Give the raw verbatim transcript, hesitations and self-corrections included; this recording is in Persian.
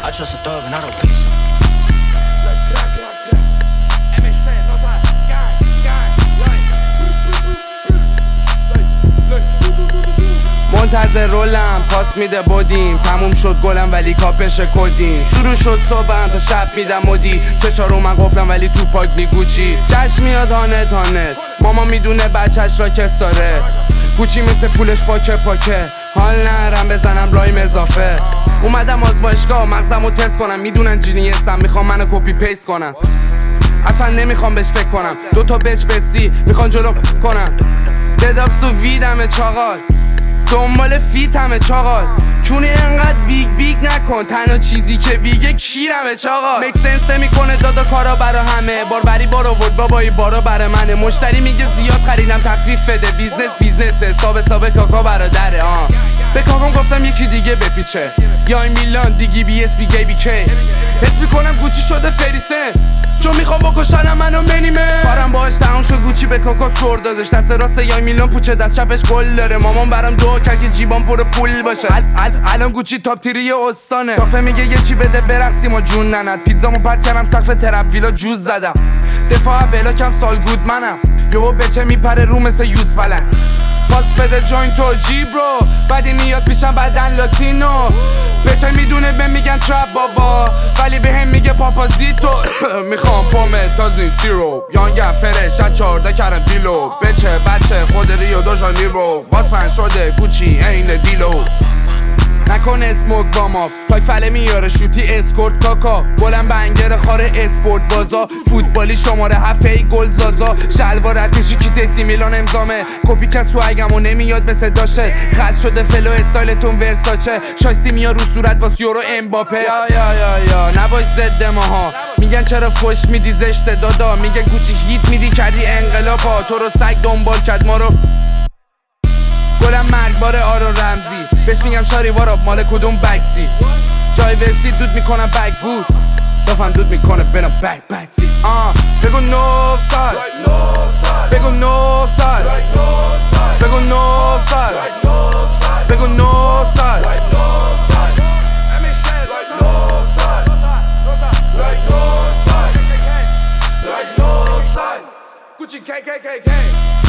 I trust a thug and I don't peace. منتظر رولم پاس میده بودیم، تموم شد گلم ولی کاپش کدیم. شروع شد صبحم تا شب میدم مدی، چشارو من قفلم ولی تو پاک نیگوچی. جشن میاد هانت هانت، ماما میدونه بچهش را کس داره. گوچی مثل پولش پاکه پاکه، حال نرم بزنم رایم اضافه. اومدم آزمایشگاه مغزمو تست کنم، میدونن جینیسم میخوام منو کپی پیست کنم. اصلا نمیخوام بهش فکر کنم، دوتا بچ بستی میخوان جلوم کنم. ددابس تو ویدمه چاقال، دنبال فیتمه چاقال. چونی انقدر بیگ بیگ نکن، تنها چیزی که بیگه کیرمه چاقال. میک سنس نمیکنه دادا کارا برا همه، باربری بار آورد بابایی بارا برا منه. مشتری میگه زیاد خریدم تخفیف بده، بیزنس بیزنسه، حساب حساب کاکا برادره. آه به کاکام گفتم یکی دیگه بپیچه، یا این میلان دیگی بی اس بی گی بی کی. حس میکنم گوچی شده فریسن، چون میخوام بکشنم منو منیمه. کارم باهاش تمام شد، گوچی به کاکا سر دادش. دست راست یا میلان پوچه، دست چپش گل داره. مامان برام دعا کرد که جیبان پر پول باشه. الان گوچی تاپ تیری استانه. کافه میگه یه چی بده برقصیم و جون نند. پیتزامو پرت کردم سقف ترپ ویلا جوز زدم. دفاع بلاکم سال گود منم، یهو بچه میپره رو مثل یوز پلن. پاس بده جوین تو جیب رو، بعدی میاد پیشم بعدن لاتینو. بچه میدونه به میگن ترپ بابا، ولی به هم میگه پاپازیتو. میخوام پومه تازین سیرو، یانگم فرش از چارده کردم دیلو. بچه بچه خود ریو دو جانیرو، باز من شده گوچی این دیلو. نکن اسموک با ماف، پاک فله میاره شوتی اسکورت کاکا. گلم بنگر خاره اسپورت بازا، فوتبالی شماره هفته ای گل زازا. شلوار اتشی کیت سی میلان امضامه، کپی کس سوگم و نمیاد مثل داشه. خز شده فلو استایلتون ورساچه، شایستی میاد رو صورت واس یورو امباپه. یا یا یا یا نباش زد ماها، میگن چرا فوش میدی زشته دادا. میگن گوچی هیت میدی کردی انقلابا، تو رو سگ دنبال کرد ما رو. گلم مرگبار آرون رمزی، بهش میگم شاری واراب مال کدوم بکسی. جای وسی دود میکنم بک بود، دافم دود میکنه برم بک بکسی. آه بگو نوف سال، بگو نوف سال، بگو نوف سال، بگو نوف سال. Gucci K K K K